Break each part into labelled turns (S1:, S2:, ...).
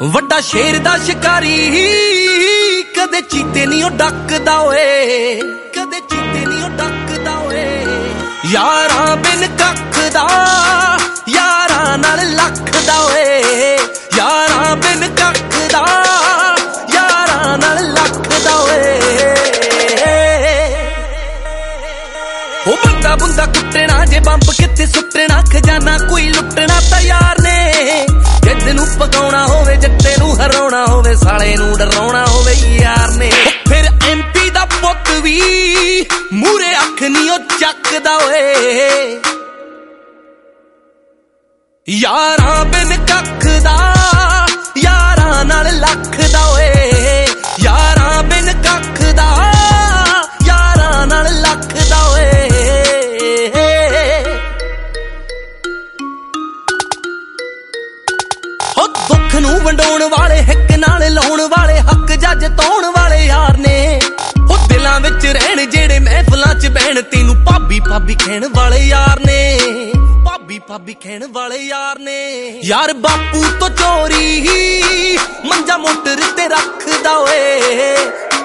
S1: ਵੱਡਾ ਸ਼ੇਰ ਦਾ ਸ਼ਿਕਾਰੀ ਕਦੇ ਚੀਤੇ ਨਹੀਂ ਉਹ ਡੱਕਦਾ ਓਏ, ਕਦੇ ਚੀਤੇ ਨਹੀਂ ਉਹ ਡੱਕਦਾ ਓਏ। ਯਾਰਾਂ ਬਿਨ ਕੱਖ ਦਾ ਯਾਰਾਂ ਨਾਲ ਲੱਖ ਦਾ ਓਏ, ਯਾਰਾਂ ਬਿਨ ਕੱਖ ਦਾ ਯਾਰਾਂ ਨਾਲ ਲੱਖ ਦਾ ਓਏ। ਉਹ ਬੰਦਾ ਬੁੰਦਾ ਕੁੱਟਣਾ ਜੇ ਬੰਬ ਕਿਤੇ ਸੁੱਟਣਾ, ਖਜ਼ਾਨਾ ਕੋਈ ਲੁੱਟਣਾ ਤਾਂ ਯਾਰ ਨੇ। ਜਿੱਦ ਨੂੰ ਪਕਾਉਣਾ ਹੋਵੇ, ਜੱਟੇ ਨੂੰ ਹਰਾਉਣਾ ਹੋਵੇ, ਸਾਲੇ ਨੂੰ ਡਰਾਉਣਾ ਹੋਵੇ ਯਾਰ ਨੇ। ਫਿਰ MP ਦਾ ਪੁੱਤ ਵੀ ਮੂਰੇ ਅੱਖ ਨਹੀਂ ਉਹ ਚੱਕਦਾ ਓਏ। ਯਾਰਾਂ ਬਿਨ ਕੱਖ ਦਾ ਯਾਰਾਂ ਨਾਲ ਲੱਖ ਦਾ ਓਏ, ਯਾਰਾਂ ਬਿਨ ਕੱਖ ਦਾ ਯਾਰਾਂ ਨਾਲ ਲੱਖ ਦਾ ਓਏ। ਹੋ ਦੁੱਖ ਨੂੰ ਵੰਡਾਉਣ ਵਾਲੇ, ਹਿੱਕ ਨਾਲ ਲਾਉਣ ਵਾਲੇ, ਹੱਕ ਜੱਜ ਤਾਉਣ ਵਾਲੇ ਯਾਰ ਨੇ। ਹੋ ਦਿਲਾਂ ਵਿੱਚ ਰਹਿਣ ਜਿਹੜੇ ਮਹਿਫਲਾਂ 'ਚ ਬਹਿਣ, ਤੈਨੂੰ ਭਾਬੀ ਭਾਬੀ ਕਹਿਣ ਵਾਲੇ ਯਾਰ ਨੇ, ਭਾਬੀ ਭਾਬੀ ਕਹਿਣ ਵਾਲੇ ਯਾਰ ਨੇ। ਯਾਰ ਬਾਪੂ ਤੋਂ ਚੋਰੀ ਮੰਜਾ ਮੋਟਰ ਤੇ ਰੱਖਦਾ ਓਏ।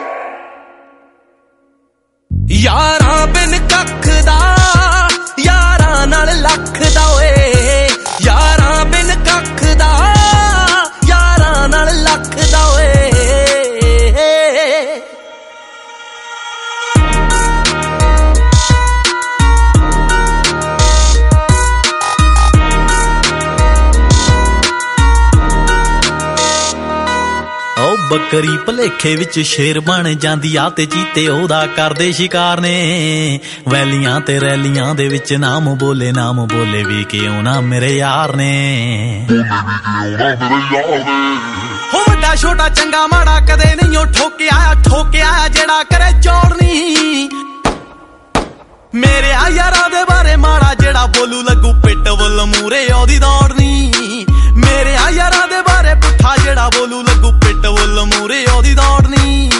S1: ਯਾਰਾਂ ਬਿਨ ਕੱਖ ਦਾ ਯਾਰਾਂ ਨਾਲ ਲੱਖ ਦਾ ਓਏ, ਯਾਰਾਂ ਬਿਨ ਕੱਖ ਦਾ ਯਾਰਾਂ ਨਾਲ ਲੱਖ ਦਾ ਓਏ।
S2: ਬੱਕਰੀ ਭਲੇਖੇ ਵਿੱਚ ਸ਼ੇਰ ਬਣ ਜਾਂਦੀ ਆ, ਤੇ ਚੀਤੇ ਉਹਦਾ ਕਰਦੇ ਸ਼ਿਕਾਰ ਨੇ। ਵੈਲੀਆਂ ਤੇ ਰੈਲੀਆਂ ਦੇ ਵਿੱਚ ਨਾਮ ਬੋਲੇ ਵੀ ਕਿਉਂ ਨਾ ਮੇਰੇ ਯਾਰ ਨੇ।
S1: ਹੋ ਵੱਡਾ ਛੋਟਾ ਚੰਗਾ ਮਾੜਾ ਕਦੇ ਨਹੀਂ ਉਹ ਠੋਕਿਆ ਜਿਹੜਾ ਕਰੇ ਚੋੜਨੀ। ਮੇਰੇ ਆ ਯਾਰਾਂ ਦੇ ਬਾਰੇ ਮਾੜਾ ਜਿਹੜਾ ਬੋਲੂ ਲੱਗੂ ਪਿੱਟ ਵੱਲ ਮੂਰੇ ਉਹਦੀ ਦੌੜਨੀ। ਮੇਰੇ ਆ ਯਾਰਾਂ ਦੇ ਬਾਰੇ ਪੁੱਠਾ ਜਿਹੜਾ ਬੋਲੂ ਲੱਗੂ ਪਿੱਟ ਵੱਲ ਮੂਰੇ ਉਹਦੀ ਦੌੜਨੀ।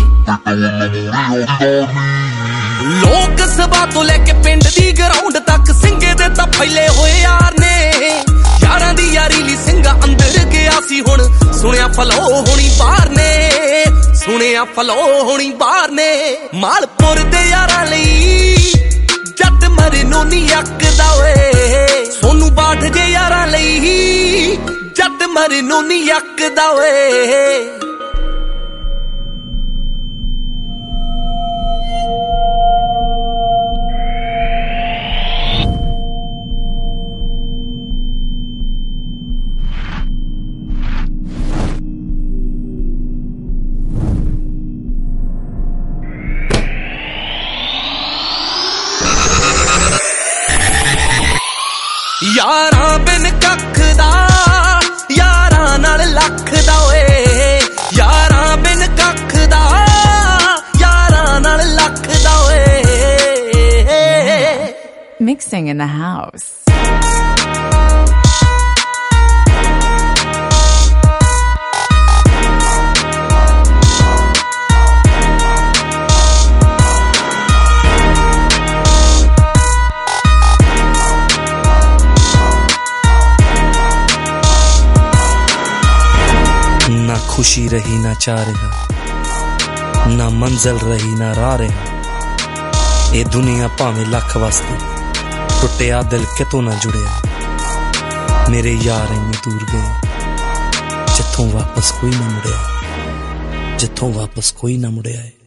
S1: ਲੋਕ ਸਭਾ ਤੋਂ ਲੈ ਕੇ ਪਿੰਡ ਦੀ ਗਰਾਊਂਡ ਤੱਕ ਸਿੰਘੇ ਦੇ ਤਾਂ ਫੈਲੇ ਹੋਏ ਯਾਰ ਨੇ। ਯਾਰਾਂ ਦੀ ਯਾਰੀ ਲਈ ਸਿੰਘਾ ਅੰਦਰ ਗਿਆ ਸੀ, ਹੁਣ ਸੁਣਿਆ ਫਲੋ ਹੋਣੀ ਬਾਹਰ ਨੇ, ਸੁਣਿਆ ਫਲੋ ਹੋਣੀ ਬਾਹਰ ਨੇ। ਮਾਲਪੁਰ ਦੇ ਯਾਰਾਂ ਲਈ ਜੱਟ ਮਰਨੋਂ ਨਹੀਂ ਅੱਕਦਾ ਓਏ, ਸੋਨੂੰ ਬਾਠ ਜੇ ਯਾਰਾਂ ਲਈ ਜੱਟ ਮਰਨੋਂ ਨਹੀਂ ਅੱਕਦਾ ਓਏ। ਯਾਰਾਂ ਬਿਨ ਕੱਖ ਦਾ ਯਾਰਾਂ ਨਾਲ ਲੱਖ ਦਾ ਓਏ, ਯਾਰਾਂ ਬਿਨ ਕੱਖ ਦਾ ਯਾਰਾਂ ਨਾਲ ਲੱਖ ਦਾ ਓਏ।
S3: Mixing in the house.
S1: ਨਾ ਖੁਸ਼ੀ ਰਹੀ ਨਾ ਚਾਹ ਰਿਹਾ, ਨਾ ਮੰਜ਼ਿਲ ਰਹੀ ਨਾ ਰਾਹ ਰਿਹਾ। ਇਹ ਦੁਨੀਆ ਭਾਵੇਂ ਲੱਖ ਵਸਦੀ, ਟੁੱਟਿਆ ਦਿਲ ਕਿਤੋਂ ਨਾ ਜੁੜਿਆ। ਮੇਰੇ ਯਾਰ ਇੰਨੀ ਦੂਰ ਗਏ ਜਿੱਥੋਂ ਵਾਪਸ ਕੋਈ ਨਾ ਮੁੜਿਆ, ਜਿੱਥੋਂ ਵਾਪਸ ਕੋਈ ਨਾ ਮੁੜਿਆ।